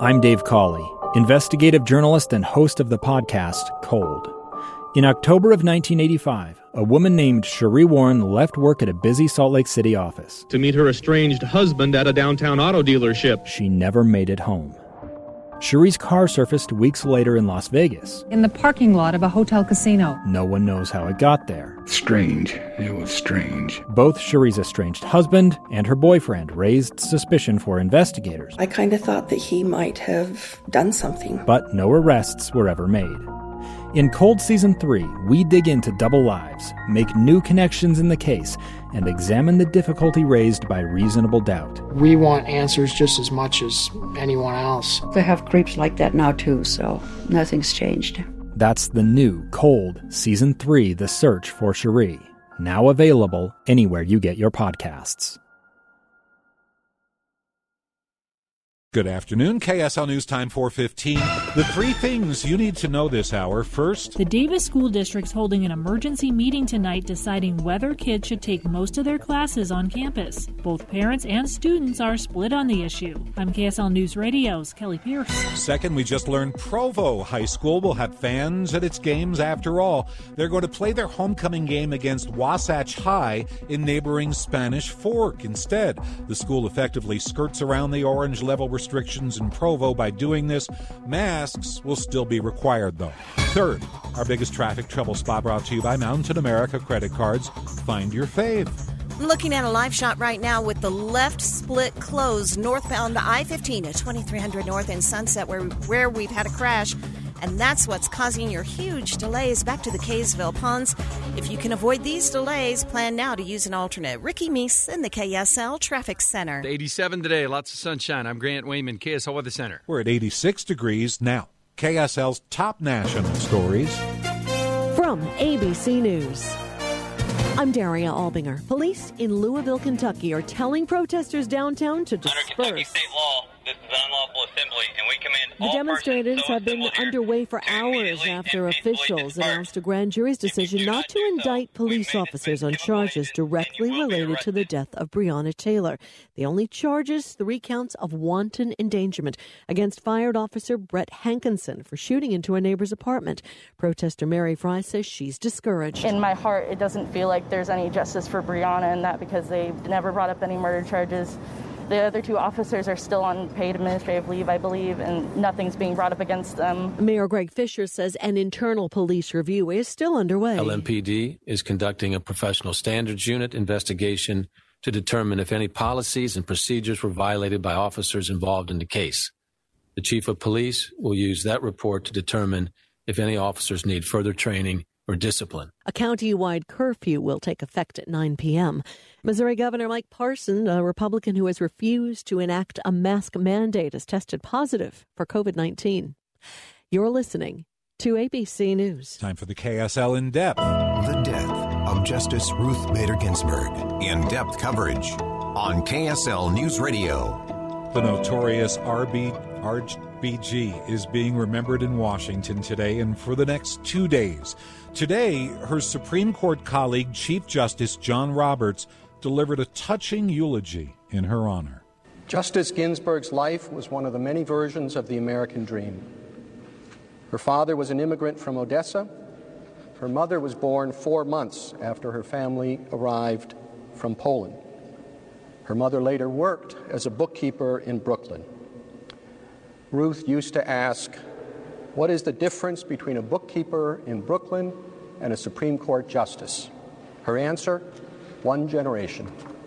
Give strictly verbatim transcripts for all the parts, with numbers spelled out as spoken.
I'm Dave Cawley, investigative journalist and host of the podcast Cold. In October of nineteen eighty-five, a woman named Sheree Warren left work at a busy Salt Lake City office to meet her estranged husband at a downtown auto dealership. She never made it home. Sheree's car surfaced weeks later in Las Vegas. In the parking lot of a hotel casino. No one knows how it got there. Strange. It was strange. Both Sheree's estranged husband and her boyfriend raised suspicion for investigators. I kind of thought that he might have done something. But no arrests were ever made. In Cold Season three, we dig into double lives, make new connections in the case, and examine the difficulty raised by reasonable doubt. We want answers just as much as anyone else. They have creeps like that now too, so nothing's changed. That's the new Cold Season three, The Search for Sheree, now available anywhere you get your podcasts. Good afternoon. K S L News Time four fifteen. The three things you need to know this hour. First, the Davis School District's holding an emergency meeting tonight deciding whether kids should take most of their classes on campus. Both parents and students are split on the issue. I'm K S L News Radio's Kelly Pierce. Second, we just learned Provo High School will have fans at its games after all. They're going to play their homecoming game against Wasatch High in neighboring Spanish Fork. Instead, the school effectively skirts around the orange level restrictions in Provo by doing this. Masks will still be required, though. Third, our biggest traffic trouble spot brought to you by Mountain America Credit Cards. Find your fave. I'm looking at a live shot right now with the left split closed northbound I fifteen at twenty-three hundred North in Sunset, where, where we've had a crash. And that's what's causing your huge delays back to the Kaysville Ponds. If you can avoid these delays, plan now to use an alternate. Ricky Meese in the K S L Traffic Center. eighty-seven today, lots of sunshine. I'm Grant Wayman, K S L Weather Center. We're at eighty-six degrees now. K S L's top national stories. From A B C News, I'm Daria Albinger. Police in Louisville, Kentucky are telling protesters downtown to disperse. Under Kentucky state law, this is unlawful assembly, and we command the all demonstrators have been underway for hours after officials announced a grand jury's decision not to indict police officers on charges directly related to the death of Breonna Taylor. The only charges, three counts of wanton endangerment against fired officer Brett Hankinson for shooting into a neighbor's apartment. Protester Mary Fry says she's discouraged. In my heart, it doesn't feel like there's any justice for Breonna in that because they never brought up any murder charges. The other two officers are still on paid administrative leave, I believe, and nothing's being brought up against them. Mayor Greg Fisher says an internal police review is still underway. L M P D is conducting a professional standards unit investigation to determine if any policies and procedures were violated by officers involved in the case. The chief of police will use that report to determine if any officers need further training or discipline. A county-wide curfew will take effect at nine p.m. Missouri Governor Mike Parson, a Republican who has refused to enact a mask mandate, has tested positive for covid nineteen. You're listening to A B C News. Time for the K S L In Depth. The death of Justice Ruth Bader Ginsburg. In-depth coverage on K S L News Radio. The notorious R B G is being remembered in Washington today and for the next two days. Today, her Supreme Court colleague, Chief Justice John Roberts, delivered a touching eulogy in her honor. Justice Ginsburg's life was one of the many versions of the American dream. Her father was an immigrant from Odessa. Her mother was born four months after her family arrived from Poland. Her mother later worked as a bookkeeper in Brooklyn. Ruth used to ask, what is the difference between a bookkeeper in Brooklyn and a Supreme Court justice? Her answer, one generation.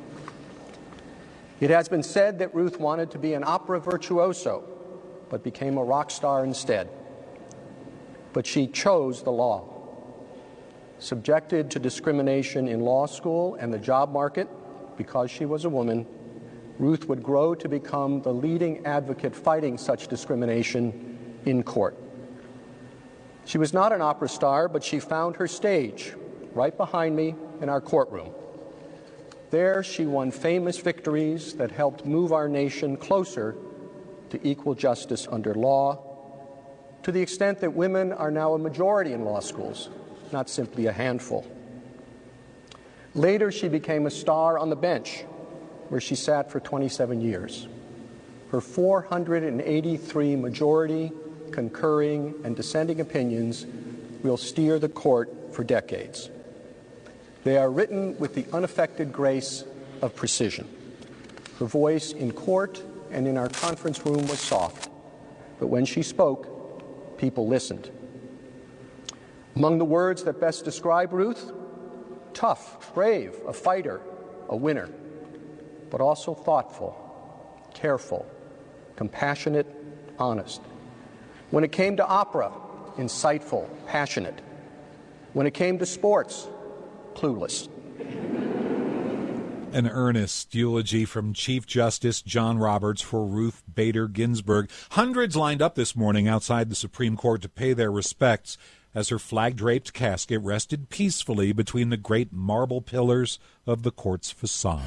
It has been said that Ruth wanted to be an opera virtuoso, but became a rock star instead. But she chose the law. Subjected to discrimination in law school and the job market because she was a woman, Ruth would grow to become the leading advocate fighting such discrimination in court. She was not an opera star, but she found her stage right behind me in our courtroom. There she won famous victories that helped move our nation closer to equal justice under law, to the extent that women are now a majority in law schools, not simply a handful. Later, she became a star on the bench, where she sat for twenty-seven years. her four hundred eighty-three majority, concurring, and dissenting opinions will steer the court for decades. They are written with the unaffected grace of precision. Her voice in court and in our conference room was soft, but when she spoke, people listened. Among the words that best describe Ruth, tough, brave, a fighter, a winner, but also thoughtful, careful, compassionate, honest. When it came to opera, insightful, passionate. When it came to sports, clueless. An earnest eulogy from Chief Justice John Roberts for Ruth Bader Ginsburg. Hundreds lined up this morning outside the Supreme Court to pay their respects as her flag-draped casket rested peacefully between the great marble pillars of the court's facade.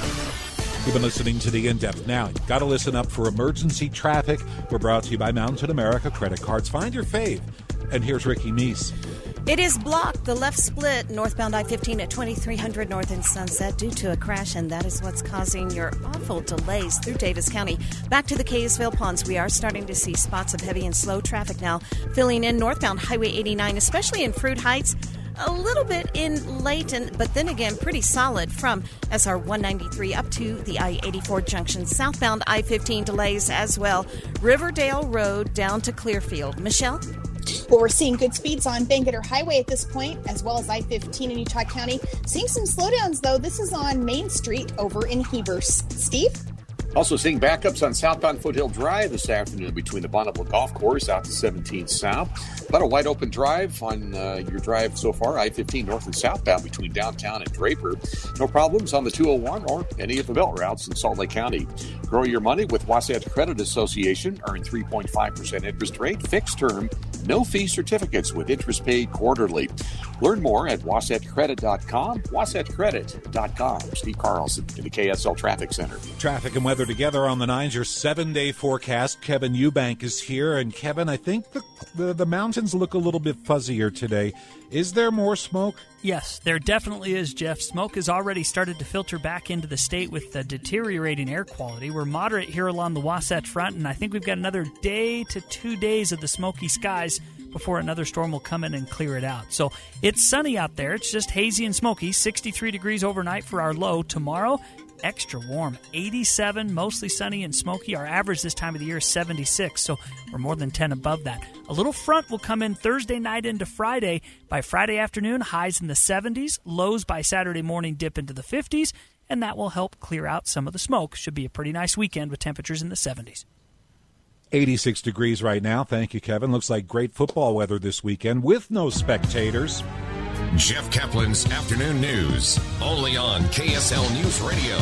You've been listening to The In-Depth. Now, you've got to listen up for emergency traffic. We're brought to you by Mountain America Credit Cards. Find your fave. And here's Ricky Meese. It is blocked, the left split, northbound I fifteen at twenty-three hundred North and Sunset due to a crash, and that is what's causing your awful delays through Davis County. Back to the Kaysville Ponds. We are starting to see spots of heavy and slow traffic now filling in northbound Highway eighty-nine, especially in Fruit Heights. A little bit in Layton, but then again pretty solid from S R one ninety-three up to the I eighty-four junction. Southbound I fifteen delays as well. Riverdale Road down to Clearfield. Michelle? Well, we're seeing good speeds on Bangerter Highway at this point, as well as I fifteen in Utah County. Seeing some slowdowns, though. This is on Main Street over in Heber. Steve? Also seeing backups on southbound Foothill Drive this afternoon between the Bonneville Golf Course out to seventeen South. About a wide open drive on uh, your drive so far, I fifteen north and southbound between downtown and Draper. No problems on the two oh one or any of the belt routes in Salt Lake County. Grow your money with Wasatch Credit Association. Earn three point five percent interest rate, fixed term, no fee certificates with interest paid quarterly. Learn more at wasatch credit dot com, wasatch credit dot com. Steve Carlson in the K S L Traffic Center. Traffic and weather together on the nines. Your seven-day forecast. Kevin Eubank is here. And Kevin, I think the, the, the mountains look a little bit fuzzier today. Is there more smoke? Yes, there definitely is, Jeff. Smoke has already started to filter back into the state with the deteriorating air quality. We're moderate here along the Wasatch Front, and I think we've got another day to two days of the smoky skies before another storm will come in and clear it out. So it's sunny out there. It's just hazy and smoky. sixty-three degrees overnight for our low. Tomorrow, extra warm. eighty-seven, mostly sunny and smoky. Our average this time of the year is seventy-six, so we're more than ten above that. A little front will come in Thursday night into Friday. By Friday afternoon, highs in the seventies. Lows by Saturday morning dip into the fifties, and that will help clear out some of the smoke. Should be a pretty nice weekend with temperatures in the seventies. eighty-six degrees right now. Thank you, Kevin. Looks like great football weather this weekend with no spectators. Jeff Kaplan's Afternoon News, only on K S L News Radio.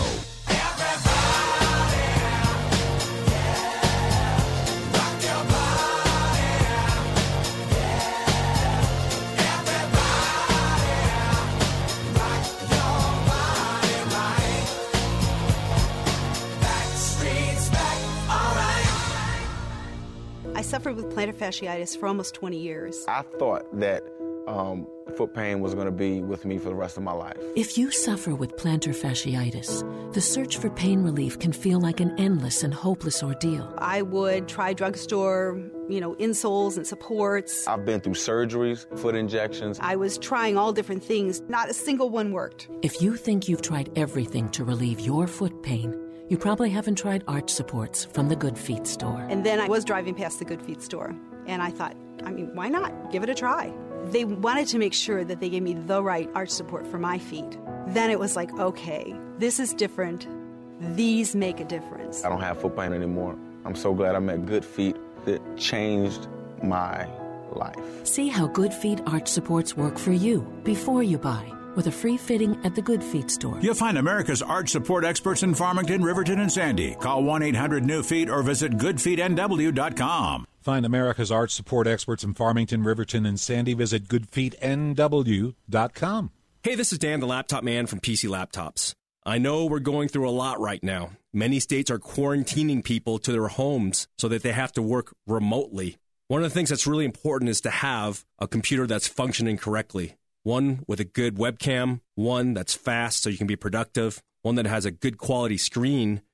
I suffered with plantar fasciitis for almost twenty years. I thought that um, foot pain was going to be with me for the rest of my life. If you suffer with plantar fasciitis, the search for pain relief can feel like an endless and hopeless ordeal. I would try drugstore, you know, insoles and supports. I've been through surgeries, foot injections. I was trying all different things. Not a single one worked. If you think you've tried everything to relieve your foot pain, you probably haven't tried arch supports from the Good Feet store. And then I was driving past the Good Feet store, and I thought, I mean, why not? Give it a try. They wanted to make sure that they gave me the right arch support for my feet. Then it was like, okay, this is different. These make a difference. I don't have foot pain anymore. I'm so glad I met Good Feet. It changed my life. See how Good Feet arch supports work for you before you buy, with a free fitting at the Good Feet store. You'll find America's arch support experts in Farmington, Riverton, and Sandy. Call one eight hundred new feet or visit good feet n w dot com. Find America's arch support experts in Farmington, Riverton, and Sandy. Visit good feet n w dot com. Hey, this is Dan, the laptop man from P C Laptops. I know we're going through a lot right now. Many states are quarantining people to their homes so that they have to work remotely. One of the things that's really important is to have a computer that's functioning correctly. One with a good webcam, one that's fast so you can be productive, one that has a good quality screen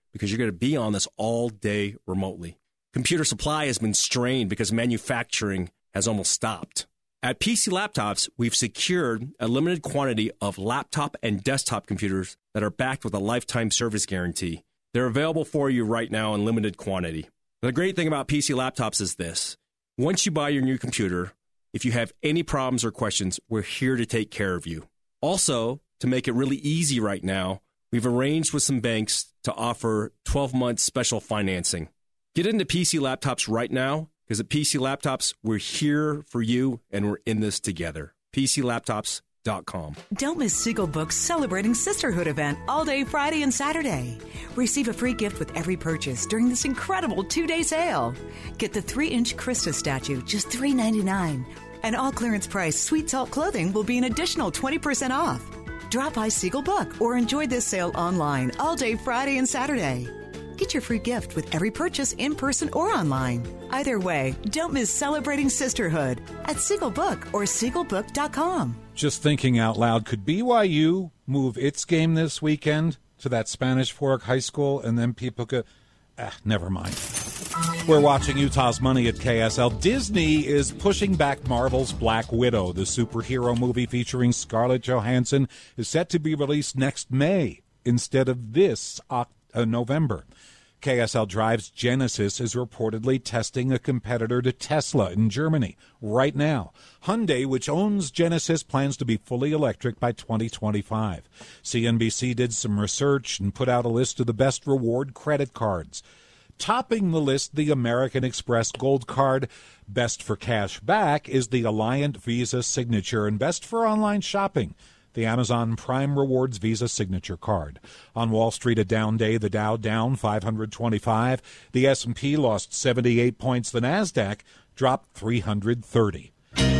because you're going to be on this all day remotely. Computer supply has been strained because manufacturing has almost stopped. At P C Laptops, we've secured a limited quantity of laptop and desktop computers that are backed with a lifetime service guarantee. They're available for you right now in limited quantity. The great thing about P C Laptops is this. Once you buy your new computer, if you have any problems or questions, we're here to take care of you. Also, to make it really easy right now, we've arranged with some banks to offer twelve-month special financing. Get into P C Laptops right now, because at P C Laptops, we're here for you and we're in this together. P C Laptops dot com. Don't miss Siegel Books' Celebrating Sisterhood event all day Friday and Saturday. Receive a free gift with every purchase during this incredible two-day sale. Get the three-inch Krista statue, just three dollars and ninety-nine cents. And all clearance price Sweet Salt clothing will be an additional twenty percent off. Drop by Siegel Book or enjoy this sale online all day Friday and Saturday. Get your free gift with every purchase in person or online. Either way, don't miss Celebrating Sisterhood at Siegel Book or Siegel Book dot com. Just thinking out loud, could B Y U move its game this weekend to that Spanish Fork High School, and then people could... Ah, never mind. We're watching Utah's Money at K S L. Disney is pushing back Marvel's Black Widow. The superhero movie featuring Scarlett Johansson is set to be released next May instead of this uh, November. K S L Drive's Genesis is reportedly testing a competitor to Tesla in Germany right now. Hyundai, which owns Genesis, plans to be fully electric by twenty twenty-five. C N B C did some research and put out a list of the best reward credit cards. Topping the list, the American Express Gold Card. Best for cash back is the Alliant Visa Signature, and best for online shopping, the Amazon Prime Rewards Visa Signature Card. On Wall Street, a down day, the Dow down five hundred twenty-five. The S and P lost seventy-eight points. The NASDAQ dropped three hundred thirty.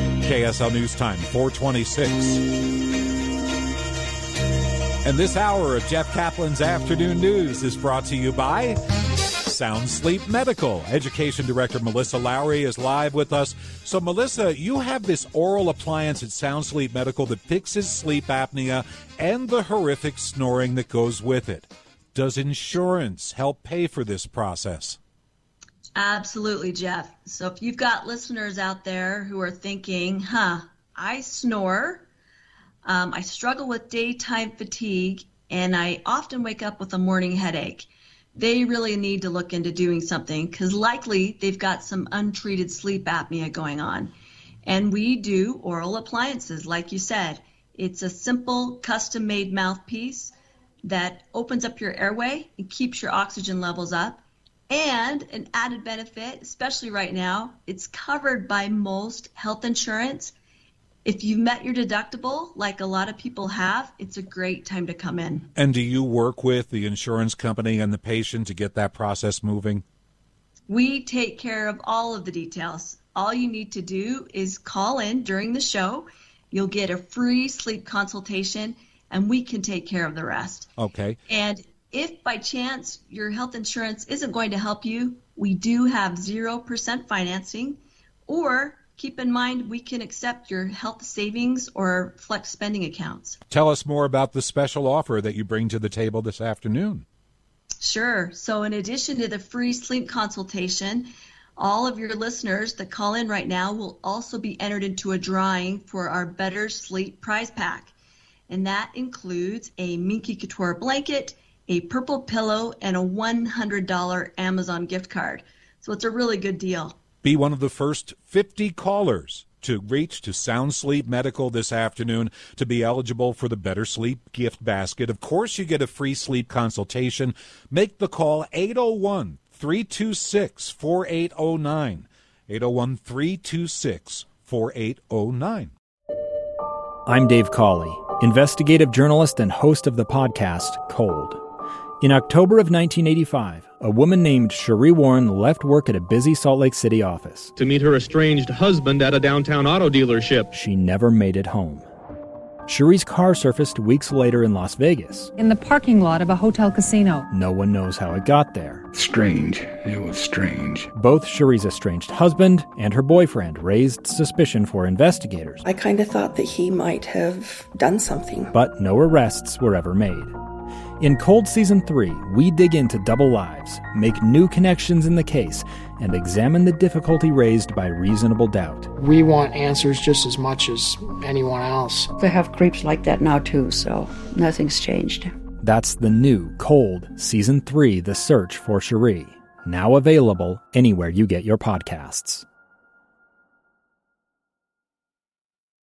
K S L News Time, four twenty-six. And this hour of Jeff Kaplan's Afternoon News is brought to you by Sound Sleep Medical. Education Director Melissa Lowry is live with us. So, Melissa, you have this oral appliance at Sound Sleep Medical that fixes sleep apnea and the horrific snoring that goes with it. Does insurance help pay for this process? Absolutely, Jeff. So if you've got listeners out there who are thinking, huh, I snore, um, I struggle with daytime fatigue, and I often wake up with a morning headache, they really need to look into doing something because likely they've got some untreated sleep apnea going on. And we do oral appliances, like you said. It's a simple, custom-made mouthpiece that opens up your airway and keeps your oxygen levels up. And an added benefit, especially right now, it's covered by most health insurance. If you've met your deductible, like a lot of people have, it's a great time to come in. And do you work with the insurance company and the patient to get that process moving? We take care of all of the details. All you need to do is call in during the show. You'll get a free sleep consultation, and we can take care of the rest. Okay. And if by chance your health insurance isn't going to help you, we do have zero percent financing, or keep in mind, we can accept your health savings or flex spending accounts. Tell us more about the special offer that you bring to the table this afternoon. Sure. So in addition to the free sleep consultation, all of your listeners that call in right now will also be entered into a drawing for our Better Sleep prize pack. And that includes a Minky Couture blanket, a purple pillow, and a one hundred dollars Amazon gift card. So it's a really good deal. Be one of the first fifty callers to reach to Sound Sleep Medical this afternoon to be eligible for the Better Sleep gift basket. Of course, you get a free sleep consultation. Make the call eight oh one, three two six, four eight oh nine. eight oh one, three two six, four eight oh nine. I'm Dave Cawley, investigative journalist and host of the podcast Cold. In October of nineteen eighty-five, a woman named Cherie Warren left work at a busy Salt Lake City office to meet her estranged husband at a downtown auto dealership. She never made it home. Cherie's car surfaced weeks later in Las Vegas. In the parking lot of a hotel casino. No one knows how it got there. Strange. It was strange. Both Cherie's estranged husband and her boyfriend raised suspicion for investigators. I kind of thought that he might have done something. But no arrests were ever made. In Cold Season three, we dig into double lives, make new connections in the case, and examine the difficulty raised by reasonable doubt. We want answers just as much as anyone else. They have creeps like that now too, so nothing's changed. That's the new Cold Season three, The Search for Cherie. Now available anywhere you get your podcasts.